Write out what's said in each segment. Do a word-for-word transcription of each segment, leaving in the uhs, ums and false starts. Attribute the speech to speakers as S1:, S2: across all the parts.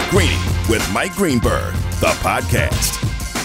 S1: Greeny with Mike Greenberg, the podcast.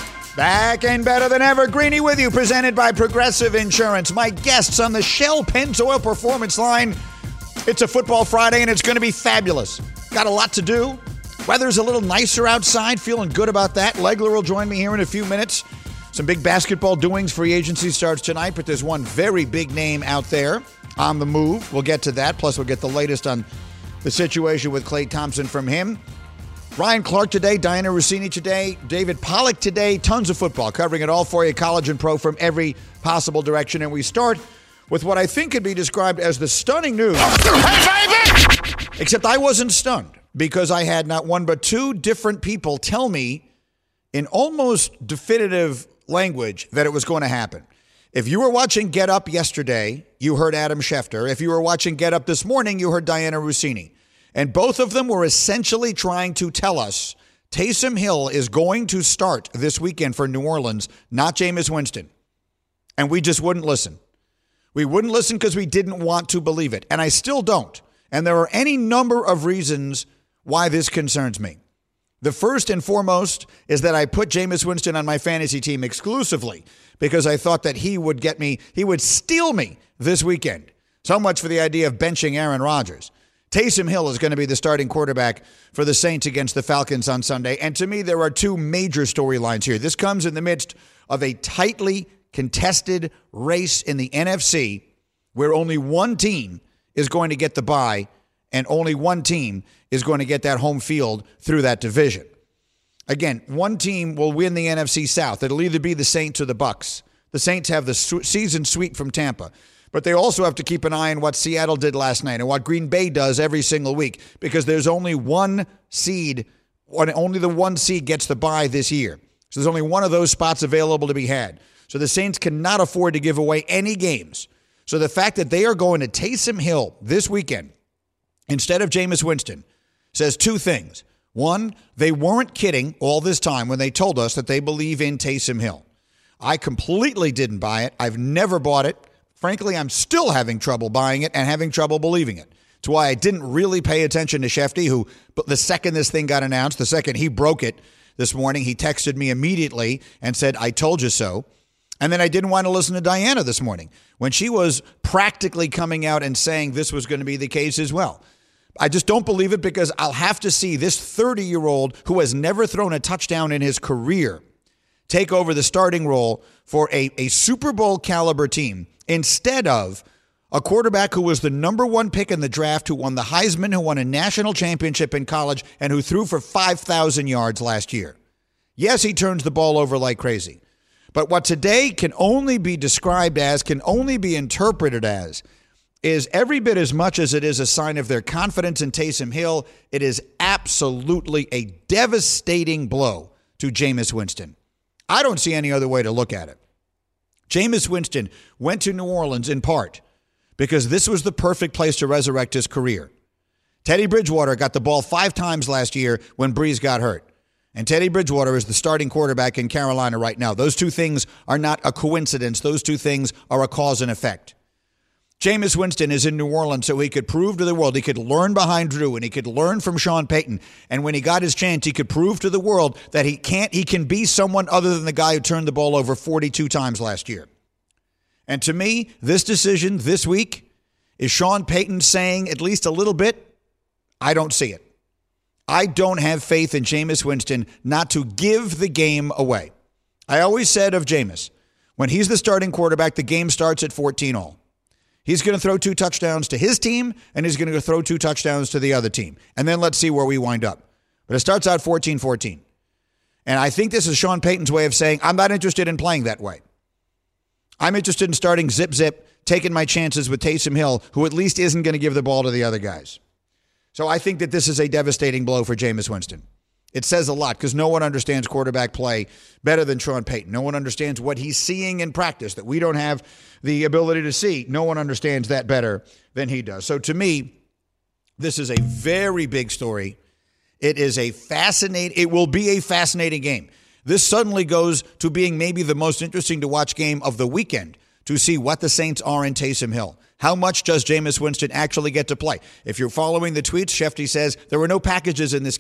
S2: Back and better than ever, Greeny with you, presented by Progressive Insurance. My guests on the Shell Pennzoil Performance Line. It's a football Friday, and it's going to be fabulous. Got a lot to do. Weather's a little nicer outside. Feeling good about that. Legler will join me here in a few minutes. Some big basketball doings. Free agency starts tonight, but there's one very big name out there on the move. We'll get to that. Plus, we'll get the latest on the situation with Klay Thompson from him. Ryan Clark today, Diana Rossini today, David Pollack today. Tons of football, covering it all for you, college and pro from every possible direction. And we start with what I think could be described as the stunning news. Hey, baby! Except I wasn't stunned because I had not one but two different people tell me in almost definitive language that it was going to happen. If you were watching Get Up yesterday, you heard Adam Schefter. If you were watching Get Up this morning, you heard Diana Rossini. And both of them were essentially trying to tell us Taysom Hill is going to start this weekend for New Orleans, not Jameis Winston. And we just wouldn't listen. We wouldn't listen because we didn't want to believe it. And I still don't. And there are any number of reasons why this concerns me. The first and foremost is that I put Jameis Winston on my fantasy team exclusively because I thought that he would get me, he would steal me this weekend. So much for the idea of benching Aaron Rodgers. Taysom Hill is going to be the starting quarterback for the Saints against the Falcons on Sunday. And to me, there are two major storylines here. This comes in the midst of a tightly contested race in the N F C where only one team is going to get the bye and only one team is going to get that home field through that division. Again, one team will win the N F C South. It'll either be the Saints or the Bucks. The Saints have the su- season sweep from Tampa. But they also have to keep an eye on what Seattle did last night and what Green Bay does every single week because there's only one seed, only the one seed gets the bye this year. So there's only one of those spots available to be had. So the Saints cannot afford to give away any games. So the fact that they are going to Taysom Hill this weekend instead of Jameis Winston says two things. One, they weren't kidding all this time when they told us that they believe in Taysom Hill. I completely didn't buy it. I've never bought it. Frankly, I'm still having trouble buying it and having trouble believing it. It's why I didn't really pay attention to Shefty, who but the second this thing got announced, the second he broke it this morning, he texted me immediately and said, I told you so. And then I didn't want to listen to Diana this morning when she was practically coming out and saying this was going to be the case as well. I just don't believe it because I'll have to see this thirty-year-old who has never thrown a touchdown in his career take over the starting role for a, a Super Bowl caliber team instead of a quarterback who was the number one pick in the draft, who won the Heisman, who won a national championship in college, and who threw for five thousand yards last year. Yes, he turns the ball over like crazy. But what today can only be described as, can only be interpreted as, is every bit as much as it is a sign of their confidence in Taysom Hill, it is absolutely a devastating blow to Jameis Winston. I don't see any other way to look at it. Jameis Winston went to New Orleans in part because this was the perfect place to resurrect his career. Teddy Bridgewater got the ball five times last year when Breeze got hurt. And Teddy Bridgewater is the starting quarterback in Carolina right now. Those two things are not a coincidence. Those two things are a cause and effect. Jameis Winston is in New Orleans so he could prove to the world, he could learn behind Drew and he could learn from Sean Payton. And when he got his chance, he could prove to the world that he can't, he can be someone other than the guy who turned the ball over forty-two times last year. And to me, this decision this week is Sean Payton saying at least a little bit, I don't see it. I don't have faith in Jameis Winston not to give the game away. I always said of Jameis, when he's the starting quarterback, the game starts at fourteen all. He's going to throw two touchdowns to his team, and he's going to throw two touchdowns to the other team. And then let's see where we wind up. But it starts out fourteen fourteen. And I think this is Sean Payton's way of saying, I'm not interested in playing that way. I'm interested in starting zip-zip, taking my chances with Taysom Hill, who at least isn't going to give the ball to the other guys. So I think that this is a devastating blow for Jameis Winston. It says a lot because no one understands quarterback play better than Sean Payton. No one understands what he's seeing in practice that we don't have the ability to see. No one understands that better than he does. So to me, this is a very big story. It is a fascinating, it will be a fascinating game. This suddenly goes to being maybe the most interesting to watch game of the weekend to see what the Saints are in Taysom Hill. How much does Jameis Winston actually get to play? If you're following the tweets, Shefty says there were no packages in this game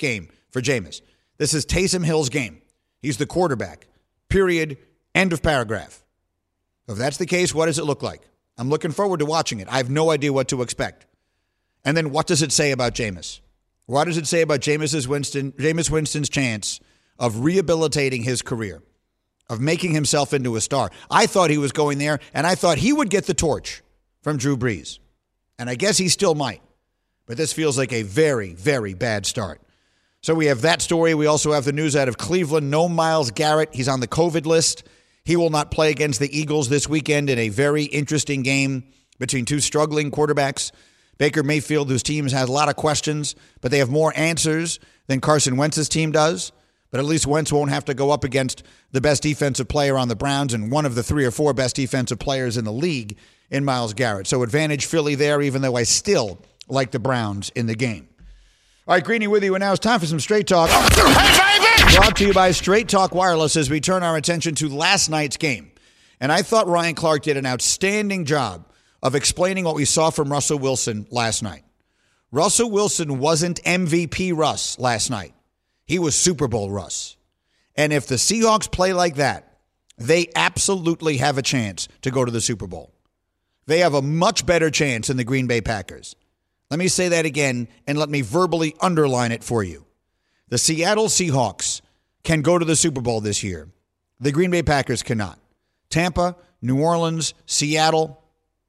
S2: for Jameis. This is Taysom Hill's game. He's the quarterback. Period. End of paragraph. If that's the case, what does it look like? I'm looking forward to watching it. I have no idea what to expect. And then what does it say about Jameis? What does it say about Jameis Winston, Jameis Winston's chance of rehabilitating his career, of making himself into a star? I thought he was going there, and I thought he would get the torch from Drew Brees. And I guess he still might. But this feels like a very, very bad start. So we have that story. We also have the news out of Cleveland. No Myles Garrett. He's on the COVID list. He will not play against the Eagles this weekend in a very interesting game between two struggling quarterbacks. Baker Mayfield, whose team has a lot of questions, but they have more answers than Carson Wentz's team does. But at least Wentz won't have to go up against the best defensive player on the Browns and one of the three or four best defensive players in the league in Myles Garrett. So advantage Philly there, even though I still like the Browns in the game. All right, Greeny with you, and now it's time for some Straight Talk. Hey, baby! Brought to you by Straight Talk Wireless as we turn our attention to last night's game. And I thought Ryan Clark did an outstanding job of explaining what we saw from Russell Wilson last night. Russell Wilson wasn't M V P Russ last night. He was Super Bowl Russ. And if the Seahawks play like that, they absolutely have a chance to go to the Super Bowl. They have a much better chance than the Green Bay Packers. Let me say that again, and let me verbally underline it for you. The Seattle Seahawks can go to the Super Bowl this year. The Green Bay Packers cannot. Tampa, New Orleans, Seattle,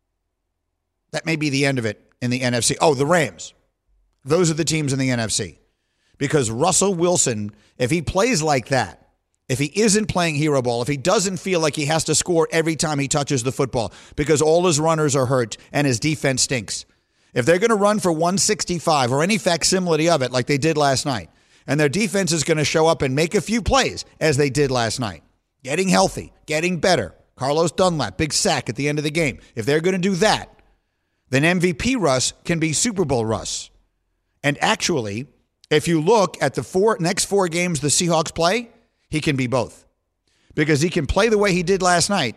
S2: that may be the end of it in the N F C. Oh, the Rams. Those are the teams in the N F C. Because Russell Wilson, if he plays like that, if he isn't playing hero ball, if he doesn't feel like he has to score every time he touches the football because all his runners are hurt and his defense stinks, if they're going to run for one sixty-five or any facsimile of it like they did last night, and their defense is going to show up and make a few plays as they did last night, getting healthy, getting better, Carlos Dunlap, big sack at the end of the game. If they're going to do that, then M V P Russ can be Super Bowl Russ. And actually, if you look at the four next four games the Seahawks play, he can be both. Because he can play the way he did last night,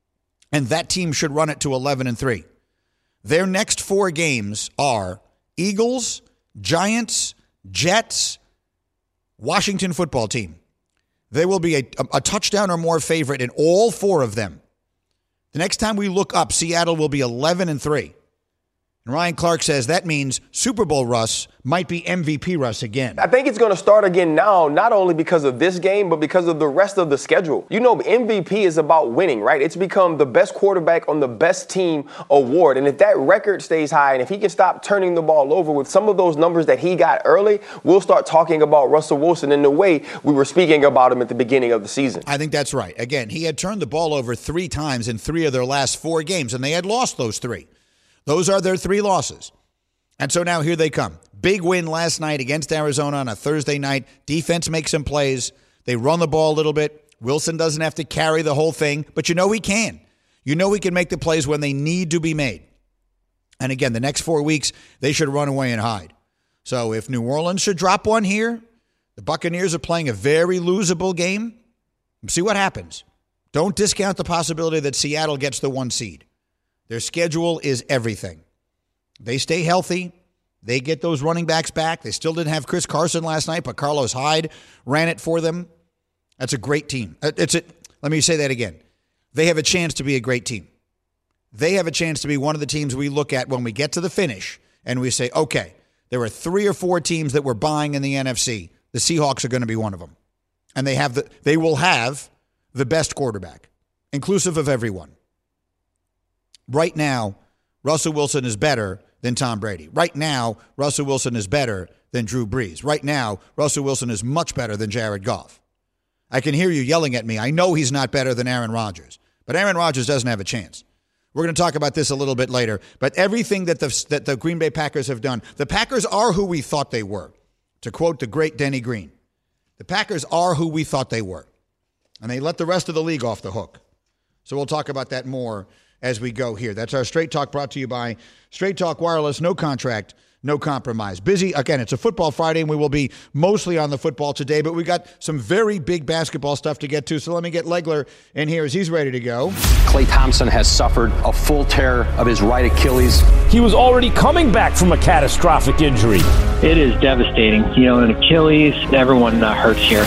S2: and that team should run it to eleven and three. Their next four games are Eagles, Giants, Jets, Washington football team. They will be a, a touchdown or more favorite in all four of them. The next time we look up, Seattle will be eleven and three. And Ryan Clark says that means Super Bowl Russ might be M V P Russ again.
S3: I think it's going to start again now, not only because of this game, but because of the rest of the schedule. You know, M V P is about winning, right? It's become the best quarterback on the best team award. And if that record stays high and if he can stop turning the ball over with some of those numbers that he got early, we'll start talking about Russell Wilson in the way we were speaking about him at the beginning of the season.
S2: I think that's right. Again, he had turned the ball over three times in three of their last four games, and they had lost those three. Those are their three losses. And so now here they come. Big win last night against Arizona on a Thursday night. Defense makes some plays. They run the ball a little bit. Wilson doesn't have to carry the whole thing, but you know he can. You know he can make the plays when they need to be made. And again, the next four weeks, they should run away and hide. So if New Orleans should drop one here, the Buccaneers are playing a very losable game. See what happens. Don't discount the possibility that Seattle gets the one seed. Their schedule is everything. They stay healthy. They get those running backs back. They still didn't have Chris Carson last night, but Carlos Hyde ran it for them. That's a great team. It's a, let me say that again. They have a chance to be a great team. They have a chance to be one of the teams we look at when we get to the finish and we say, okay, there are three or four teams that we're buying in the N F C. The Seahawks are going to be one of them. And they have the, they will have the best quarterback, inclusive of everyone. Right now, Russell Wilson is better than Tom Brady. Right now, Russell Wilson is better than Drew Brees. Right now, Russell Wilson is much better than Jared Goff. I can hear you yelling at me. I know he's not better than Aaron Rodgers, but Aaron Rodgers doesn't have a chance. We're going to talk about this a little bit later, but everything that the, that the Green Bay Packers have done, the Packers are who we thought they were. To quote the great Denny Green, the Packers are who we thought they were, and they let the rest of the league off the hook. So we'll talk about that more as we go here. That's our Straight Talk brought to you by Straight Talk Wireless. No contract, No compromise. Busy. Again, it's a football Friday, and we will be mostly on the football today, but we got some very big basketball stuff to get to. So let me get Legler in here as he's ready to go.
S4: Klay Thompson has suffered a full tear of his right Achilles.
S5: He was already coming back from a catastrophic injury.
S6: It is devastating. You know, an Achilles, everyone uh, hurts here.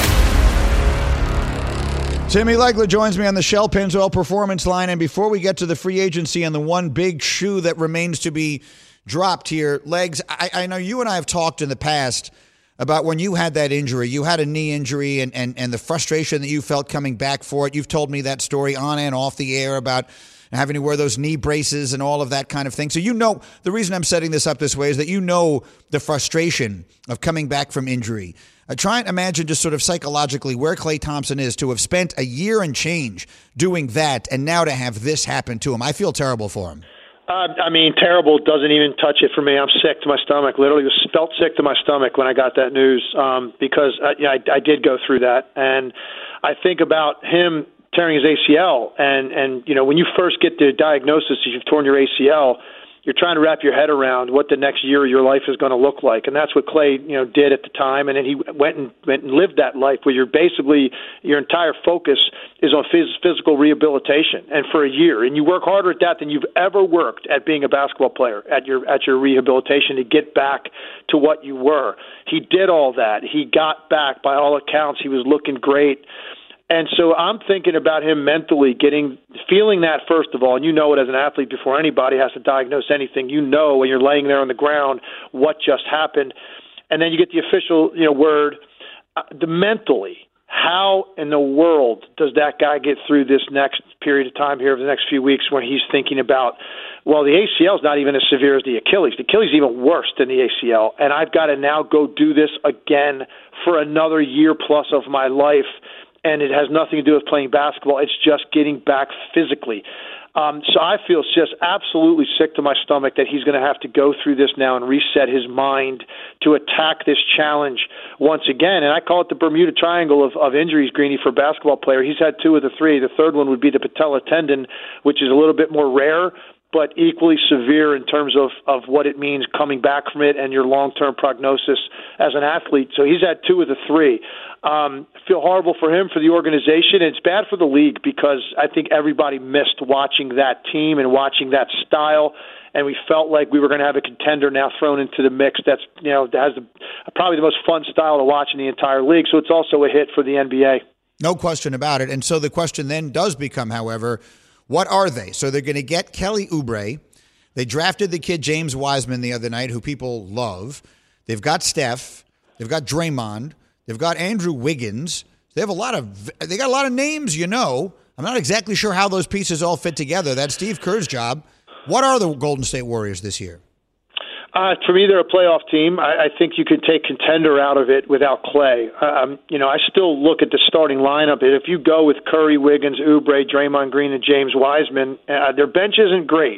S2: Timmy Legler joins me on the Shell Pennzoil Performance Line, and before we get to the free agency and the one big shoe that remains to be dropped here, Legs, I, I know you and I have talked in the past about when you had that injury. You had a knee injury and, and, and the frustration that you felt coming back for it. You've told me that story on and off the air about having to wear those knee braces and all of that kind of thing. So you know, the reason I'm setting this up this way is that you know the frustration of coming back from injury. Uh, try and imagine just sort of psychologically where Klay Thompson is to have spent a year and change doing that and now to have this happen to him. I feel terrible for him.
S7: Uh, I mean, terrible doesn't even touch it for me. I'm sick to my stomach. Literally was felt sick to my stomach when I got that news um, because I, you know, I, I did go through that. And I think about him tearing his A C L. And, and, you know, when you first get the diagnosis that you've torn your A C L, you're trying to wrap your head around what the next year of your life is going to look like. And that's what Klay, you know, did at the time. And then he went and went and lived that life where you're basically, your entire focus is on phys- physical rehabilitation. And for a year, and you work harder at that than you've ever worked at being a basketball player, at your, at your rehabilitation to get back to what you were. He did all that. He got back. By all accounts, he was looking great. And so I'm thinking about him mentally getting, feeling that first of all, and you know it as an athlete before anybody has to diagnose anything. You know when you're laying there on the ground what just happened, and then you get the official, you know, word. Uh, the mentally, how in the world does that guy get through this next period of time here over the next few weeks when he's thinking about, well, the A C L is not even as severe as the Achilles. The Achilles is even worse than the A C L, and I've got to now go do this again for another year plus of my life. And it has nothing to do with playing basketball. It's just getting back physically. Um, so I feel just absolutely sick to my stomach that he's going to have to go through this now and reset his mind to attack this challenge once again. And I call it the Bermuda Triangle of, of injuries, Greeny, for a basketball player. He's had two of the three. The third one would be the patella tendon, which is a little bit more rare, but equally severe in terms of, of what it means coming back from it and your long-term prognosis as an athlete. So he's had two of the three. Um, feel horrible for him, for the organization. And it's bad for the league because I think everybody missed watching that team and watching that style. And we felt like we were going to have a contender now thrown into the mix that's, you know, that has the, probably the most fun style to watch in the entire league. So it's also a hit for the N B A.
S2: No question about it. And so the question then does become, however, what are they? So they're going to get Kelly Oubre. They drafted the kid James Wiseman the other night, who people love. They've got Steph. They've got Draymond. They've got Andrew Wiggins. They have a lot of they got a lot of names, you know. I'm not exactly sure how those pieces all fit together. That's Steve Kerr's job. What are the Golden State Warriors this year?
S7: Uh, for me, they're a playoff team. I, I think you could take contender out of it without Klay. Um, you know, I still look at the starting lineup. If you go with Curry, Wiggins, Oubre, Draymond Green, and James Wiseman, uh, their bench isn't great.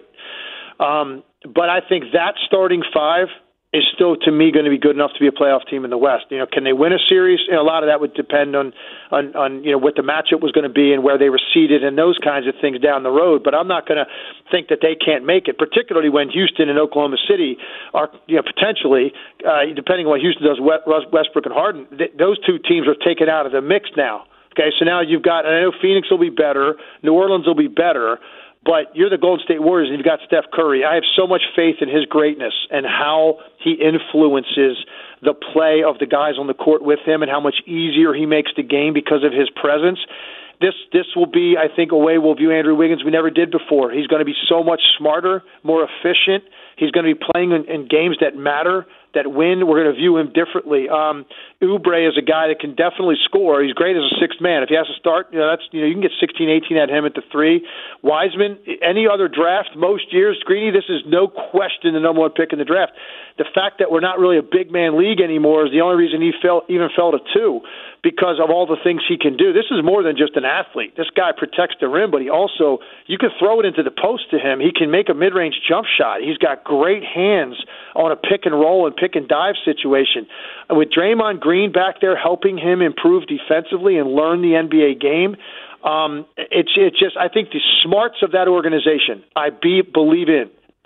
S7: Um, but I think that starting five is still, to me, going to be good enough to be a playoff team in the West. You know, can they win a series? You know, a lot of that would depend on, on, on you know, what the matchup was going to be and where they were seated and those kinds of things down the road. But I'm not going to think that they can't make it, particularly when Houston and Oklahoma City are, you know, potentially, uh, depending on what Houston does, Westbrook and Harden, th- those two teams are taken out of the mix now. Okay, so now you've got, and I know Phoenix will be better, New Orleans will be better, but you're the Golden State Warriors and you've got Steph Curry. I have so much faith in his greatness and how he influences the play of the guys on the court with him and how much easier he makes the game because of his presence. This this will be, I think, a way we'll view Andrew Wiggins we never did before. He's going to be so much smarter, more efficient. He's going to be playing in, in games that matter, that win. We're going to view him differently. Um, Oubre is a guy that can definitely score. He's great as a sixth man. If he has to start, you know, that's you know you can get sixteen, eighteen at him at the three. Wiseman, any other draft, most years, Greeny, this is no question the number one pick in the draft. The fact that we're not really a big man league anymore is the only reason he fell, even fell to two, because of all the things he can do. This is more than just an athlete. This guy protects the rim, but he also, you can throw it into the post to him. He can make a mid-range jump shot. He's got great hands on a pick and roll and pick and dive situation. With Draymond Green back there helping him improve defensively and learn the N B A game, um, it's it's just, I think the smarts of that organization, I be, believe in.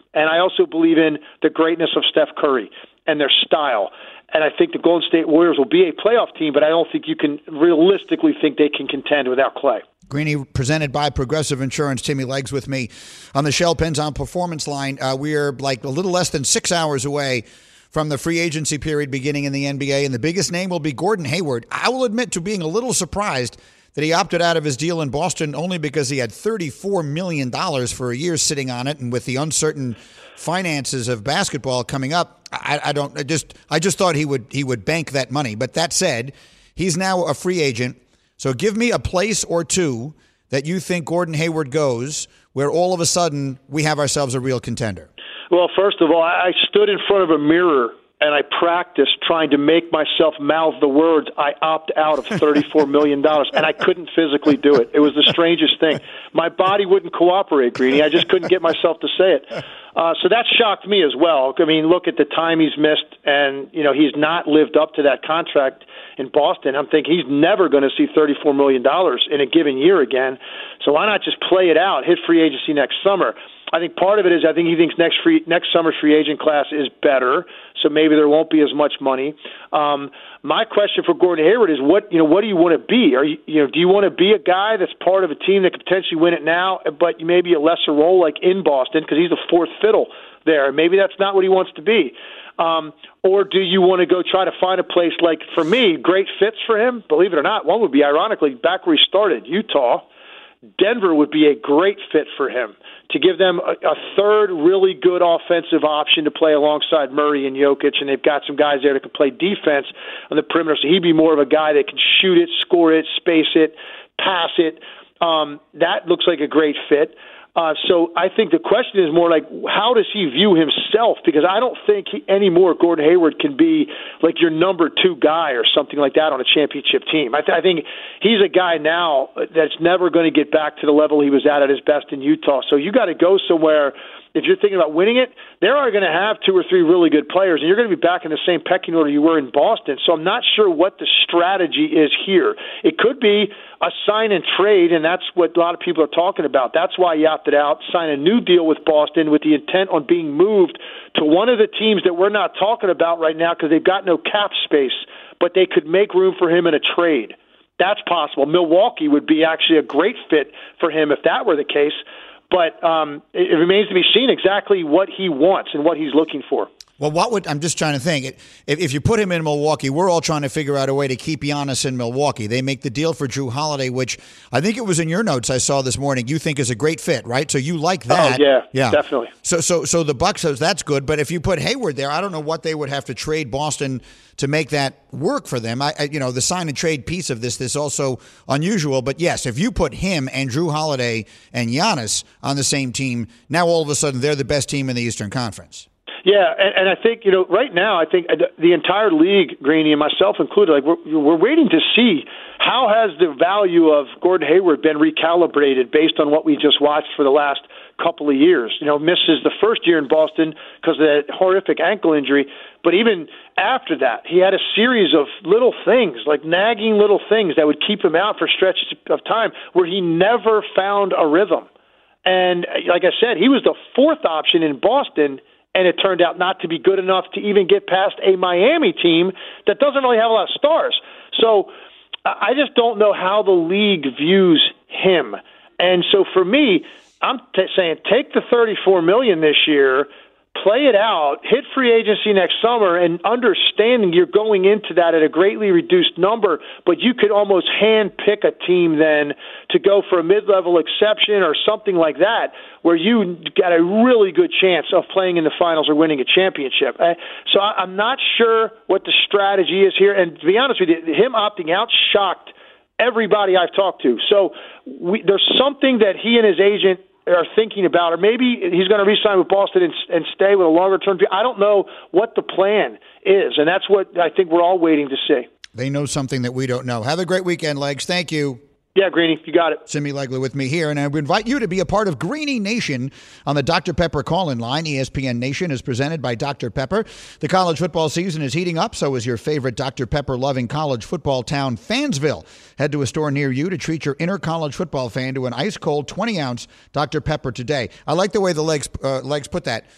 S7: And I also believe in the greatness of Steph Curry and their style. And I think the Golden State Warriors will be a playoff team, but I don't think you can realistically think they can contend without Klay.
S2: Greeny, presented by Progressive Insurance. Timmy Leggs with me on the Shell Pens on Performance Line. Uh, we're like a little less than six hours away from the free agency period beginning in the N B A, and the biggest name will be Gordon Hayward. I will admit to being a little surprised that he opted out of his deal in Boston only because he had thirty-four million dollars for a year sitting on it, and with the uncertain finances of basketball coming up, I, I don't I just I just thought he would he would bank that money. But that said, he's now a free agent. So give me a place or two that you think Gordon Hayward goes where all of a sudden we have ourselves a real contender.
S7: Well, first of all, I stood in front of a mirror and I practiced trying to make myself mouth the words, I opt out of thirty-four million dollars, and I couldn't physically do it. It was the strangest thing. My body wouldn't cooperate, Greeny. I just couldn't get myself to say it. Uh, so that shocked me as well. I mean, look at the time he's missed, and, you know, he's not lived up to that contract in Boston. I'm thinking he's never going to see thirty-four million dollars in a given year again. So why not just play it out, hit free agency next summer? I think part of it is I think he thinks next free next summer's free agent class is better, so maybe there won't be as much money. Um, my question for Gordon Hayward is what you know what do you want to be? Are you you know do you want to be a guy that's part of a team that could potentially win it now, but maybe a lesser role like in Boston because he's the fourth fiddle there? Maybe that's not what he wants to be. Um, or do you want to go try to find a place like, for me, great fits for him? Believe it or not, one would be, ironically, back where he started, Utah. Denver would be a great fit for him to give them a, a third really good offensive option to play alongside Murray and Jokic, and they've got some guys there that can play defense on the perimeter, so he'd be more of a guy that can shoot it, score it, space it, pass it. Um, that looks like a great fit. Uh, so I think the question is more like, how does he view himself? Because I don't think he, anymore Gordon Hayward can be like your number two guy or something like that on a championship team. I, th- I think he's a guy now that's never going to get back to the level he was at at his best in Utah. So you got to go somewhere. If you're thinking about winning it, they are going to have two or three really good players, and you're going to be back in the same pecking order you were in Boston. So I'm not sure what the strategy is here. It could be a sign and trade, and that's what a lot of people are talking about. That's why he opted out, sign a new deal with Boston with the intent on being moved to one of the teams that we're not talking about right now because they've got no cap space, but they could make room for him in a trade. That's possible. Milwaukee would be actually a great fit for him if that were the case. But um, it, it remains to be seen exactly what he wants and what he's looking for.
S2: Well, what would I'm just trying to think. If, if you put him in Milwaukee, we're all trying to figure out a way to keep Giannis in Milwaukee. They make the deal for Jrue Holiday, which I think it was in your notes I saw this morning. You think is a great fit, right? So you like that?
S7: Oh yeah,
S2: yeah,
S7: definitely.
S2: So, so, so the Bucks says that's good. But if you put Hayward there, I don't know what they would have to trade Boston to make that work for them. I, I you know, the sign and trade piece of this, this is also unusual. But yes, if you put him and Jrue Holiday and Giannis on the same team, now all of a sudden they're the best team in the Eastern Conference.
S7: Yeah, and, and I think, you know, right now, I think the entire league, Greeny, and myself included, like we're, we're waiting to see how has the value of Gordon Hayward been recalibrated based on what we just watched for the last couple of years. You know, misses the first year in Boston because of that horrific ankle injury, but even after that, he had a series of little things, like nagging little things that would keep him out for stretches of time where he never found a rhythm. And like I said, he was the fourth option in Boston, and it turned out not to be good enough to even get past a Miami team that doesn't really have a lot of stars. So I just don't know how the league views him. And so for me, I'm t- saying take the thirty-four million dollars this year, play it out, hit free agency next summer, and understanding you're going into that at a greatly reduced number, but you could almost hand pick a team then to go for a mid-level exception or something like that, where you got a really good chance of playing in the finals or winning a championship. So I'm not sure what the strategy is here. And to be honest with you, him opting out shocked everybody I've talked to. So we, there's something that he and his agent are thinking about, or maybe he's going to re-sign with Boston and, and stay with a longer-term deal. I don't know what the plan is, and that's what I think we're all waiting to see.
S2: They know something that we don't know. Have a great weekend, Legs. Thank you.
S7: Yeah, Greeny, you got it.
S2: Timmy Legler with me here, and I would invite you to be a part of Greeny Nation on the Doctor Pepper call-in line. E S P N Nation is presented by Doctor Pepper. The college football season is heating up, so is your favorite Doctor Pepper-loving college football town, Fansville. Head to a store near you to treat your inner college football fan to an ice-cold twenty-ounce Doctor Pepper today. I like the way the legs uh, legs put that.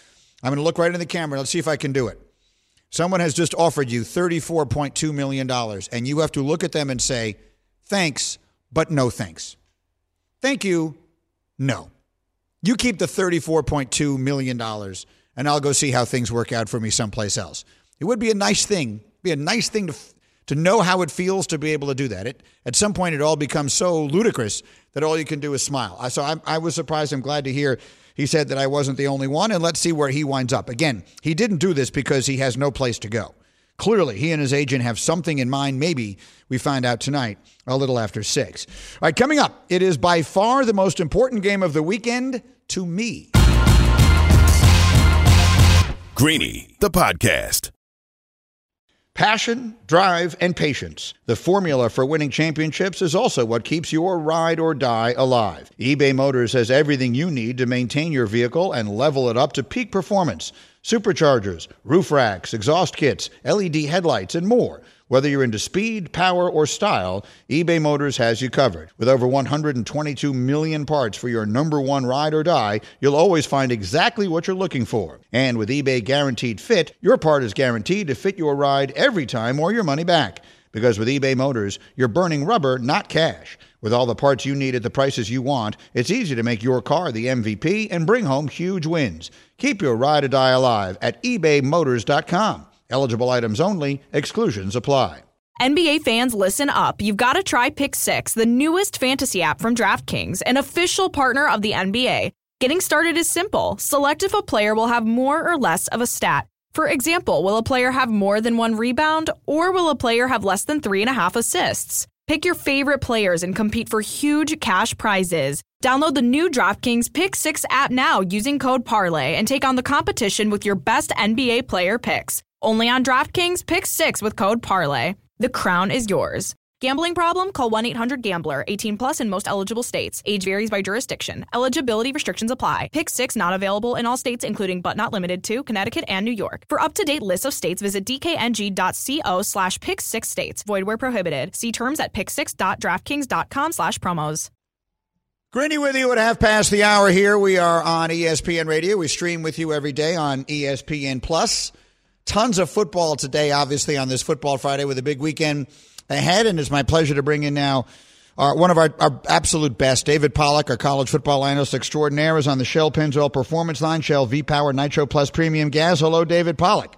S2: I'm going to look right in the camera. Let's see if I can do it. Someone has just offered you thirty-four point two million dollars, and you have to look at them and say, thanks, but no thanks. Thank you, no. You keep the thirty-four point two million dollars, and I'll go see how things work out for me someplace else. It would be a nice thing, be a nice thing to to know how it feels to be able to do that. It, at some point, it all becomes so ludicrous that all you can do is smile. So I, I was surprised. I'm glad to hear he said that I wasn't the only one, and let's see where he winds up. Again, he didn't do this because he has no place to go. Clearly, he and his agent have something in mind. Maybe we find out tonight a little after six. All right, coming up, it is by far the most important game of the weekend to me.
S1: Greeny, the podcast.
S2: Passion, drive, and patience. The formula for winning championships is also what keeps your ride or die alive. eBay Motors has everything you need to maintain your vehicle and level it up to peak performance. Superchargers, roof racks, exhaust kits, L E D headlights, and more. Whether you're into speed, power, or style, eBay Motors has you covered. With over one hundred twenty-two million parts for your number one ride or die, you'll always find exactly what you're looking for. And with eBay Guaranteed Fit, your part is guaranteed to fit your ride every time or your money back. Because with eBay Motors, you're burning rubber, not cash. With all the parts you need at the prices you want, it's easy to make your car the M V P and bring home huge wins. Keep your ride or die alive at ebay motors dot com. Eligible items only. Exclusions apply.
S8: N B A fans, listen up. You've got to try Pick Six, the newest fantasy app from DraftKings, an official partner of the N B A. Getting started is simple. Select if a player will have more or less of a stat. For example, will a player have more than one rebound, or will a player have less than three and a half assists? Pick your favorite players and compete for huge cash prizes. Download the new DraftKings Pick Six app now using code Parlay and take on the competition with your best N B A player picks. Only on DraftKings Pick Six with code Parlay. The crown is yours. Gambling problem? Call one eight hundred gambler. eighteen plus in most eligible states. Age varies by jurisdiction. Eligibility restrictions apply. Pick Six not available in all states, including but not limited to Connecticut and New York. For up-to-date lists of states, visit dkng.co slash pick six states. Void where prohibited. See terms at pick six dot draftkings dot com slash promos.
S2: Greeny with you at half past the hour here. We are on E S P N Radio. We stream with you every day on E S P N Plus. Tons of football today, obviously, on this Football Friday with a big weekend ahead. And it's my pleasure to bring in now our, one of our, our absolute best, David Pollack, our college football analyst extraordinaire, is on the Shell Pennzoil Performance Line, Shell V-Power Nitro Plus Premium Gas. Hello, David Pollack.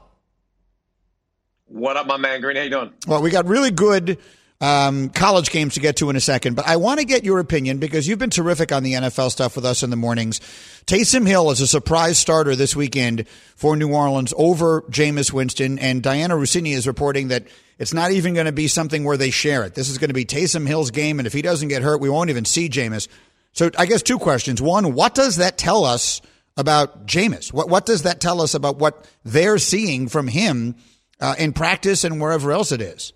S9: What up, my man? Green, how you doing?
S2: Well, we got really good um, college games to get to in a second, but I want to get your opinion because you've been terrific on the N F L stuff with us in the mornings. Taysom Hill is a surprise starter this weekend for New Orleans over Jameis Winston, and Diana Rossini is reporting that it's not even going to be something where they share it. This is going to be Taysom Hill's game, and if he doesn't get hurt, we won't even see Jameis. So I guess two questions. One, what does that tell us about Jameis? What, what does that tell us about what they're seeing from him uh, in practice and wherever else it is?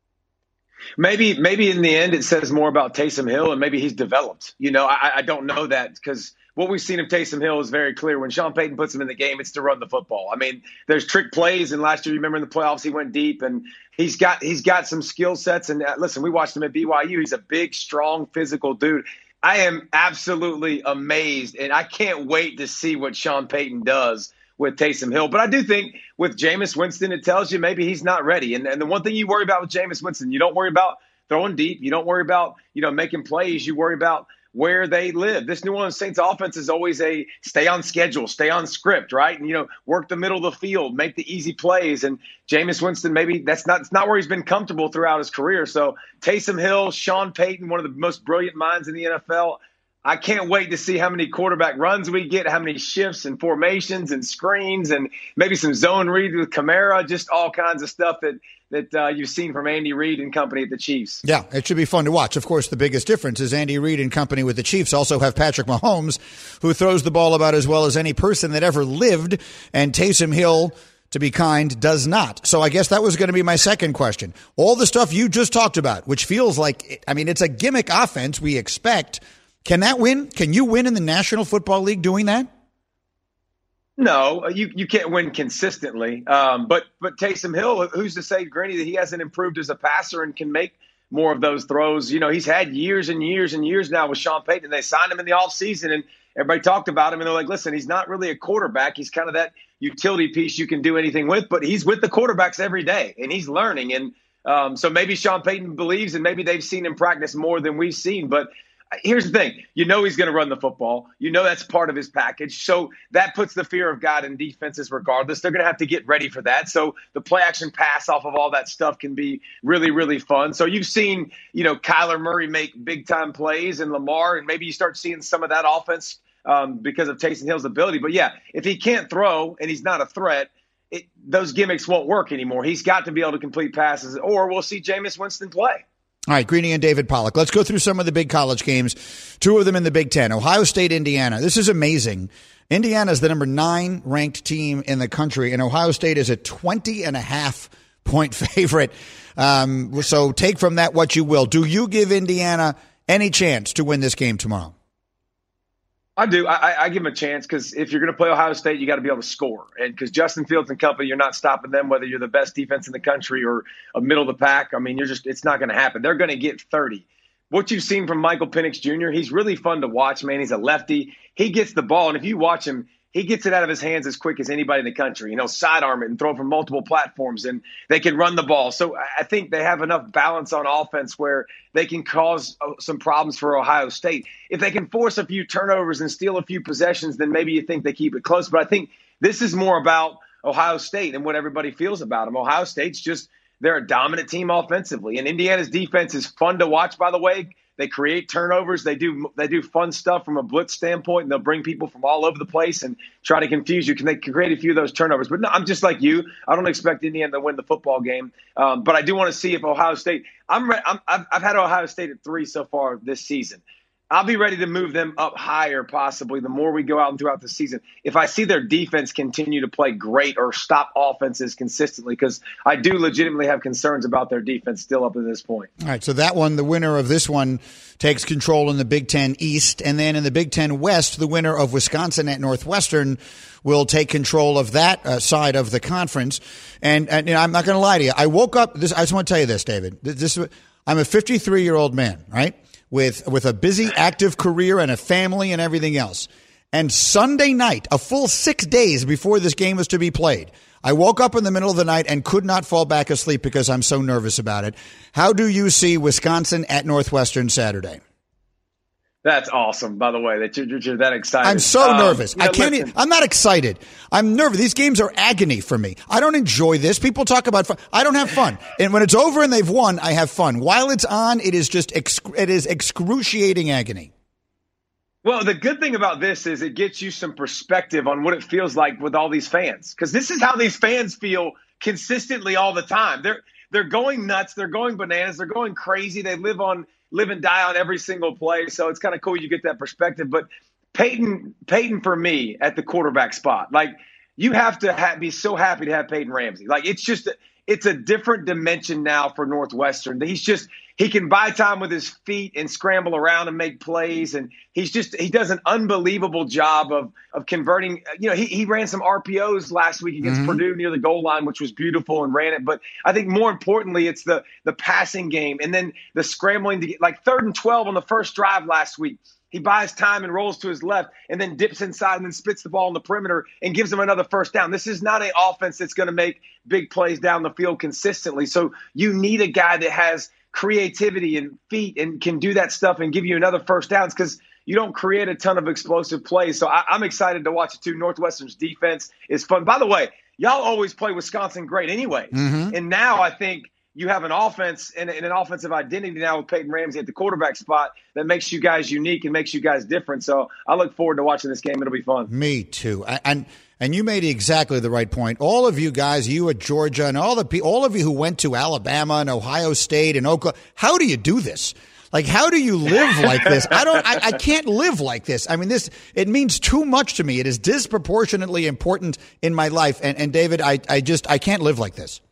S9: Maybe, maybe in the end it says more about Taysom Hill, and maybe he's developed. You know, I, I don't know that because what we've seen of Taysom Hill is very clear. When Sean Payton puts him in the game, it's to run the football. I mean, there's trick plays, and last year, you remember in the playoffs, he went deep, and he's got he's got some skill sets. And uh, listen, we watched him at B Y U. He's a big, strong, physical dude. I am absolutely amazed, and I can't wait to see what Sean Payton does with Taysom Hill. But I do think with Jameis Winston, it tells you maybe he's not ready. And, and the one thing you worry about with Jameis Winston, you don't worry about throwing deep. You don't worry about, you know, making plays. You worry about where they live. This New Orleans Saints offense is always a stay on schedule, stay on script, right? And, you know, work the middle of the field, make the easy plays. And Jameis Winston, maybe that's not, it's not where he's been comfortable throughout his career. So Taysom Hill, Sean Payton, one of the most brilliant minds in the N F L. I can't wait to see how many quarterback runs we get, how many shifts and formations and screens, and maybe some zone read with Kamara, just all kinds of stuff that that uh, you've seen from Andy Reid and company at the Chiefs.
S2: Yeah, it should be fun to watch. Of course, the biggest difference is Andy Reid and company with the Chiefs also have Patrick Mahomes, who throws the ball about as well as any person that ever lived, and Taysom Hill, to be kind, does not. So I guess that was going to be my second question. All the stuff you just talked about, which feels like, I mean, it's a gimmick offense we expect. Can that win? Can you win in the National Football League doing that?
S9: No, you, you can't win consistently. Um, but but Taysom Hill, who's to say, Greeny, that he hasn't improved as a passer and can make more of those throws? You know, he's had years and years and years now with Sean Payton. They signed him in the offseason, and everybody talked about him, and they're like, listen, he's not really a quarterback. He's kind of that utility piece you can do anything with, but he's with the quarterbacks every day, and he's learning. And um, so maybe Sean Payton believes, and maybe they've seen him practice more than we've seen. But here's the thing. You know he's going to run the football. You know that's part of his package. So that puts the fear of God in defenses regardless. They're going to have to get ready for that. So the play-action pass off of all that stuff can be really, really fun. So you've seen, you know, Kyler Murray make big-time plays and Lamar, and maybe you start seeing some of that offense um, because of Taysom Hill's ability. But, yeah, if he can't throw and he's not a threat, it, those gimmicks won't work anymore. He's got to be able to complete passes, or we'll see Jameis Winston play.
S2: All right, Greeny and David Pollack. Let's go through some of the big college games, two of them in the Big Ten. Ohio State, Indiana. This is amazing. Indiana is the number nine ranked team in the country, and Ohio State is a twenty and a half point favorite. Um, so take from that what you will. Do you give Indiana any chance to win this game tomorrow?
S9: I do. I, I give them a chance because if you're going to play Ohio State, you got to be able to score. And because Justin Fields and company, you're not stopping them, whether you're the best defense in the country or a middle of the pack. I mean, you're just it's not going to happen. They're going to get thirty. What you've seen from Michael Penix Junior, he's really fun to watch, man. He's a lefty. He gets the ball, and if you watch him, he gets it out of his hands as quick as anybody in the country. You know, sidearm it and throw it from multiple platforms, and they can run the ball. So I think they have enough balance on offense where they can cause some problems for Ohio State. If they can force a few turnovers and steal a few possessions, then maybe you think they keep it close. But I think this is more about Ohio State and what everybody feels about them. Ohio State's just – they're a dominant team offensively. And Indiana's defense is fun to watch, by the way. They create turnovers. They do they do fun stuff from a blitz standpoint, and they'll bring people from all over the place and try to confuse you. Can they create a few of those turnovers? But no, I'm just like you. I don't expect Indiana to win the football game, um, but I do want to see if Ohio State. I'm, re- I'm I've, I've had Ohio State at three so far this season. I'll be ready to move them up higher possibly the more we go out and throughout the season. If I see their defense continue to play great or stop offenses consistently, because I do legitimately have concerns about their defense still up to this point.
S2: All right, so that one, the winner of this one takes control in the Big Ten East. And then in the Big Ten West, the winner of Wisconsin at Northwestern will take control of that uh, side of the conference. And, and you know, I'm not going to lie to you. I woke up, this, I just want to tell you this, David. This, I'm a fifty-three-year-old man, right? With with a busy, active career and a family and everything else. And Sunday night, a full six days before this game was to be played, I woke up in the middle of the night and could not fall back asleep because I'm so nervous about it. How do you see Wisconsin at Northwestern Saturday?
S9: That's awesome, by the way, that you're, you're that excited.
S2: I'm so
S9: um,
S2: nervous.
S9: Yeah,
S2: I can't. Even, I'm not excited. I'm nervous. These games are agony for me. I don't enjoy this. People talk about fun. I don't have fun. And when it's over and they've won, I have fun. While it's on, it is just exc- it is excruciating agony.
S9: Well, the good thing about this is it gets you some perspective on what it feels like with all these fans, because this is how these fans feel consistently all the time. They're they're going nuts. They're going bananas. They're going crazy. They live on. live and die on every single play. So it's kind of cool you get that perspective. But Peyton, Peyton for me at the quarterback spot, like you have to ha- be so happy to have Peyton Ramsey. Like it's just, a, it's a different dimension now for Northwestern. He's just, he can buy time with his feet and scramble around and make plays. And he's just, he does an unbelievable job of, of converting. You know, he, he ran some R P Os last week against mm-hmm. Purdue near the goal line, which was beautiful, and ran it. But I think more importantly, it's the, the passing game and then the scrambling to get like third and twelve on the first drive last week. He buys time and rolls to his left and then dips inside and then spits the ball on the perimeter and gives them another first down. This is not an offense that's going to make big plays down the field consistently. So you need a guy that has creativity and feet and can do that stuff and give you another first downs, because you don't create a ton of explosive plays. So I, I'm excited to watch it too. Northwestern's defense is fun. By the way, y'all always play Wisconsin great anyways. Mm-hmm. And now I think you have an offense and, and an offensive identity now with Peyton Ramsey at the quarterback spot that makes you guys unique and makes you guys different. So I look forward to watching this game. It'll be fun.
S2: Me too. And and you made exactly the right point. All of you guys, you at Georgia, and all the all of you who went to Alabama and Ohio State and Oklahoma, how do you do this? Like, how do you live like this? I don't. I, I can't live like this. I mean, this it means too much to me. It is disproportionately important in my life. And, and David, I, I just I can't live like this.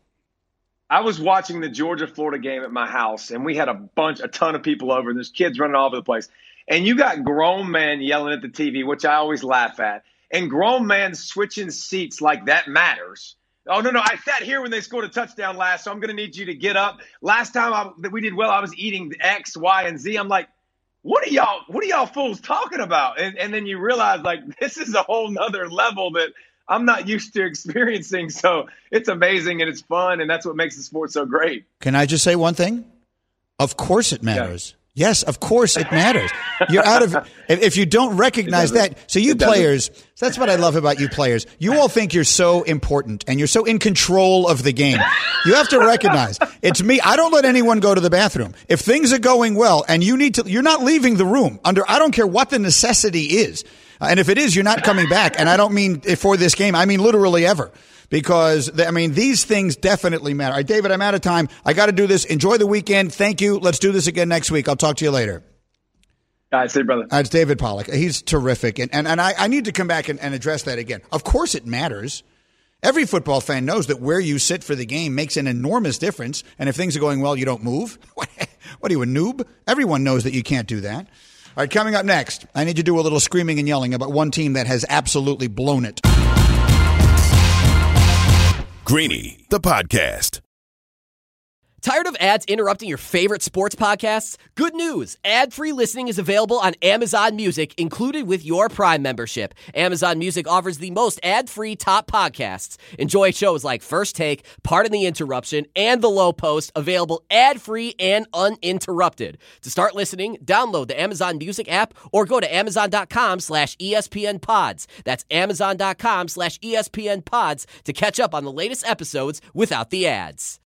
S9: I was watching the Georgia-Florida game at my house, and we had a bunch, a ton of people over, and there's kids running all over the place. And you got grown men yelling at the T V, which I always laugh at, and grown men switching seats like that matters. Oh, no, no, I sat here when they scored a touchdown last, so I'm going to need you to get up. Last time I, that we did well, I was eating X, Y, and Z. I'm like, what are y'all, what are y'all fools talking about? And, and then you realize, like, this is a whole nother level that I'm not used to experiencing. So it's amazing and it's fun. And that's what makes the sport so great.
S2: Can I just say one thing? Of course it matters. Yeah. Yes, of course it matters. You're out of if you don't recognize that. So you players, that's what I love about you players. You all think you're so important and you're so in control of the game. You have to recognize it's me. I don't let anyone go to the bathroom. If things are going well and you need to, you're not leaving the room under, I don't care what the necessity is. And if it is, you're not coming back. And I don't mean for this game. I mean literally ever. Because, I mean, these things definitely matter. All right, David, I'm out of time. I got to do this. Enjoy the weekend. Thank you. Let's do this again next week. I'll talk to you later.
S9: All right, see you, brother.
S2: Uh, it's David Pollack. He's terrific. And and, and I, I need to come back and, and address that again. Of course it matters. Every football fan knows that where you sit for the game makes an enormous difference. And if things are going well, you don't move. What are you, a noob? Everyone knows that you can't do that. All right, coming up next, I need to do a little screaming and yelling about one team that has absolutely blown it.
S1: Greeny, the podcast.
S10: Tired of ads interrupting your favorite sports podcasts? Good news! Ad-free listening is available on Amazon Music, included with your Prime membership. Amazon Music offers the most ad-free top podcasts. Enjoy shows like First Take, Pardon the Interruption, and The Low Post, available ad-free and uninterrupted. To start listening, download the Amazon Music app or go to amazon.com slash ESPN pods. That's amazon.com slash ESPN pods to catch up on the latest episodes without the ads.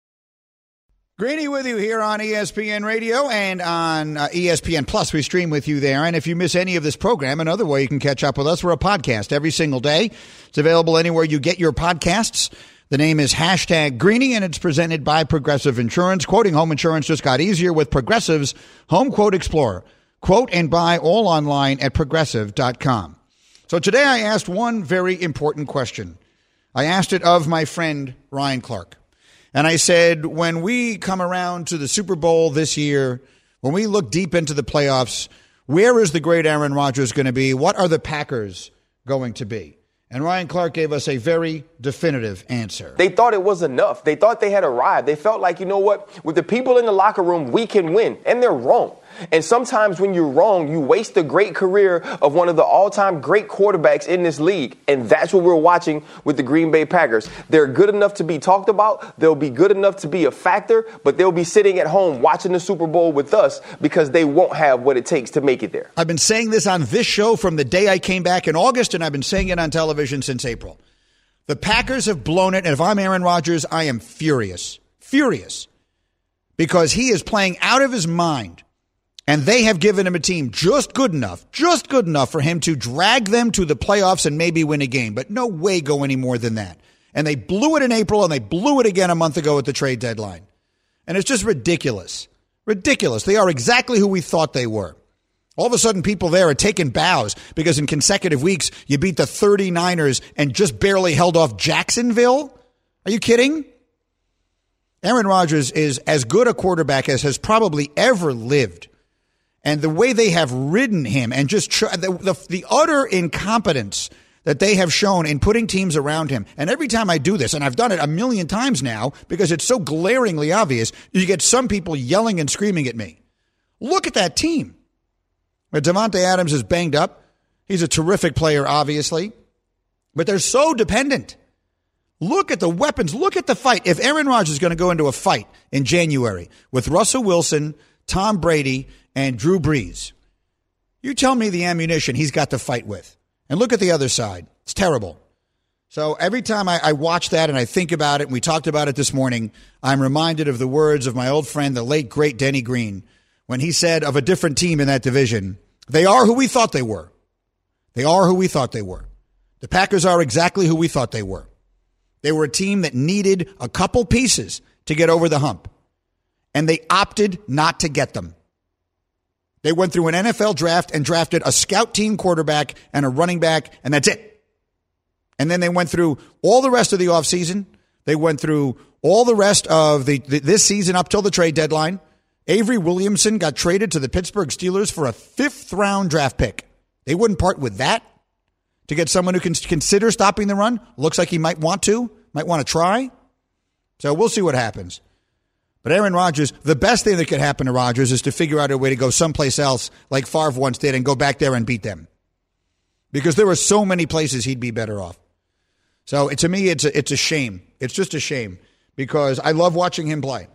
S2: Greeny with you here on E S P N Radio and on uh, E S P N Plus. We stream with you there. And if you miss any of this program, another way you can catch up with us, we're a podcast every single day. It's available anywhere you get your podcasts. The name is hashtag Greeny, and it's presented by Progressive Insurance. Quoting home insurance just got easier with Progressive's Home Quote Explorer. Quote and buy all online at progressive dot com. So today I asked one very important question. I asked it of my friend Ryan Clark. And I said, when we come around to the Super Bowl this year, when we look deep into the playoffs, where is the great Aaron Rodgers going to be? What are the Packers going to be? And Ryan Clark gave us a very definitive answer.
S3: They thought it was enough. They thought they had arrived. They felt like, you know what, with the people in the locker room, we can win. And they're wrong. And sometimes when you're wrong, you waste the great career of one of the all-time great quarterbacks in this league. And that's what we're watching with the Green Bay Packers. They're good enough to be talked about. They'll be good enough to be a factor, but they'll be sitting at home watching the Super Bowl with us because they won't have what it takes to make it there.
S2: I've been saying this on this show from the day I came back in August, and I've been saying it on television since April. The Packers have blown it, and if I'm Aaron Rodgers, I am furious. Furious. Because he is playing out of his mind. And they have given him a team just good enough, just good enough for him to drag them to the playoffs and maybe win a game. But no way go any more than that. And they blew it in April, and they blew it again a month ago at the trade deadline. And it's just ridiculous. Ridiculous. They are exactly who we thought they were. All of a sudden, people there are taking bows because in consecutive weeks, you beat the thirty-niners and just barely held off Jacksonville. Are you kidding? Aaron Rodgers is as good a quarterback as has probably ever lived. And the way they have ridden him and just tr- the, the, the utter incompetence that they have shown in putting teams around him. And every time I do this, and I've done it a million times now because it's so glaringly obvious, you get some people yelling and screaming at me. Look at that team. But Davante Adams is banged up. He's a terrific player, obviously. But they're so dependent. Look at the weapons. Look at the fight. If Aaron Rodgers is going to go into a fight in January with Russell Wilson, Tom Brady, and Drew Brees, you tell me the ammunition he's got to fight with. And look at the other side. It's terrible. So every time I, I watch that and I think about it, and we talked about it this morning, I'm reminded of the words of my old friend, the late, great Denny Green, when he said of a different team in that division, they are who we thought they were. They are who we thought they were. The Packers are exactly who we thought they were. They were a team that needed a couple pieces to get over the hump, and they opted not to get them. They went through an N F L draft and drafted a scout team quarterback and a running back, and that's it. And then they went through all the rest of the offseason. They went through all the rest of the, the this season up till the trade deadline. Avery Williamson got traded to the Pittsburgh Steelers for a fifth-round draft pick. They wouldn't part with that to get someone who can consider stopping the run. Looks like he might want to, might want to try. So we'll see what happens. But Aaron Rodgers, the best thing that could happen to Rodgers is to figure out a way to go someplace else like Favre once did and go back there and beat them. Because there are so many places he'd be better off. So to me, it's a, it's a shame. It's just a shame because I love watching him play.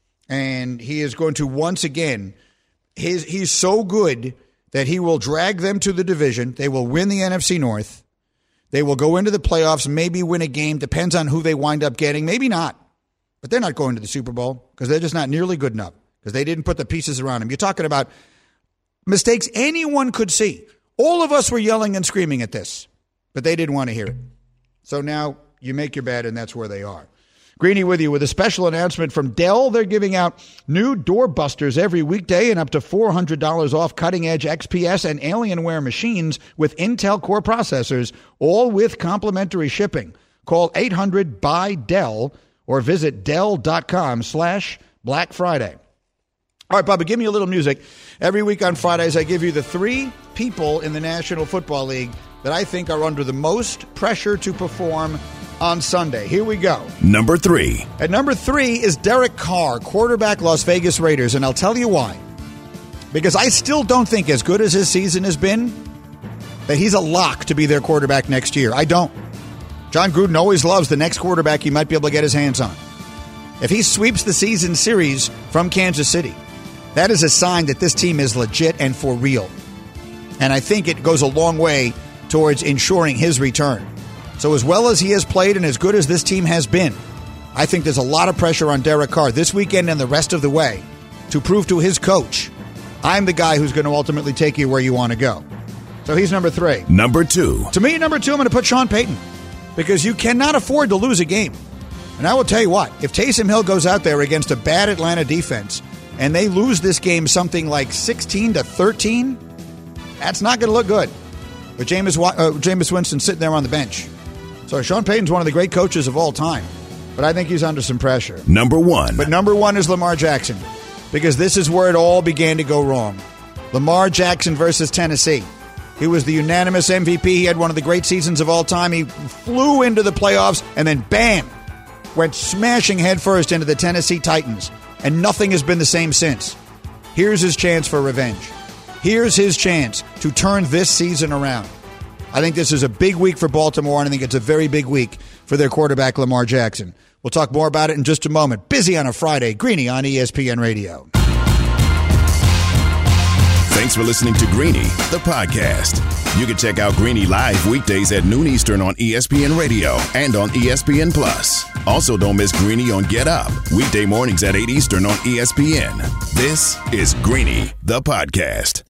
S2: And he is going to once again, his, he's so good that he will drag them to the division. They will win the N F C North. They will go into the playoffs, maybe win a game. Depends on who they wind up getting. Maybe not. But they're not going to the Super Bowl because they're just not nearly good enough because they didn't put the pieces around him. You're talking about mistakes anyone could see. All of us were yelling and screaming at this, but they didn't want to hear it. So now you make your bed, and that's where they are. Greeny with you with a special announcement from Dell. They're giving out new doorbusters every weekday and up to four hundred dollars off cutting-edge X P S and Alienware machines with Intel Core processors, all with complimentary shipping. Call eight hundred B Y Dell or visit Dell.com slash Black Friday. All right, Bubba, give me a little music. Every week on Fridays, I give you the three people in the National Football League that I think are under the most pressure to perform on Sunday. Here we go.
S1: Number three.
S2: At number three is Derek Carr, quarterback, Las Vegas Raiders, and I'll tell you why. Because I still don't think, as good as his season has been, that he's a lock to be their quarterback next year. I don't. John Gruden always loves the next quarterback he might be able to get his hands on. If he sweeps the season series from Kansas City, that is a sign that this team is legit and for real. And I think it goes a long way towards ensuring his return. So as well as he has played and as good as this team has been, I think there's a lot of pressure on Derek Carr this weekend and the rest of the way to prove to his coach, I'm the guy who's going to ultimately take you where you want to go. So he's number three.
S1: Number two.
S2: To me, number two, I'm going to put Sean Payton because you cannot afford to lose a game. And I will tell you what, if Taysom Hill goes out there against a bad Atlanta defense and they lose this game something like sixteen to thirteen, that's not going to look good. But Jameis, uh, Jameis Winston sitting there on the bench. So Sean Payton's one of the great coaches of all time. But I think he's under some pressure.
S1: Number one.
S2: But number one is Lamar Jackson. Because this is where it all began to go wrong. Lamar Jackson versus Tennessee. He was the unanimous M V P. He had one of the great seasons of all time. He flew into the playoffs and then bam, went smashing headfirst into the Tennessee Titans. And nothing has been the same since. Here's his chance for revenge. Here's his chance to turn this season around. I think this is a big week for Baltimore, and I think it's a very big week for their quarterback, Lamar Jackson. We'll talk more about it in just a moment. Busy on a Friday. Greeny on E S P N Radio.
S1: Thanks for listening to Greeny, the podcast. You can check out Greeny live weekdays at noon Eastern on E S P N Radio and on E S P N Plus. Also, don't miss Greeny on Get Up, weekday mornings at eight Eastern on E S P N. This is Greeny, the podcast.